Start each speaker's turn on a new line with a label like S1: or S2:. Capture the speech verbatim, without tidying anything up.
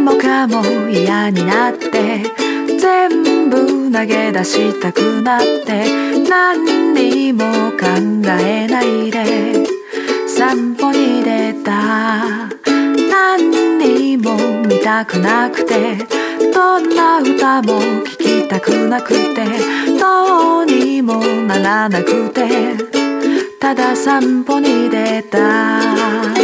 S1: 何もかも嫌になって全部投げ出したくなって何にも考えないで散歩に出た。何にも見たくなくてどんな歌も聴きたくなくてどうにもならなくてただ散歩に出た。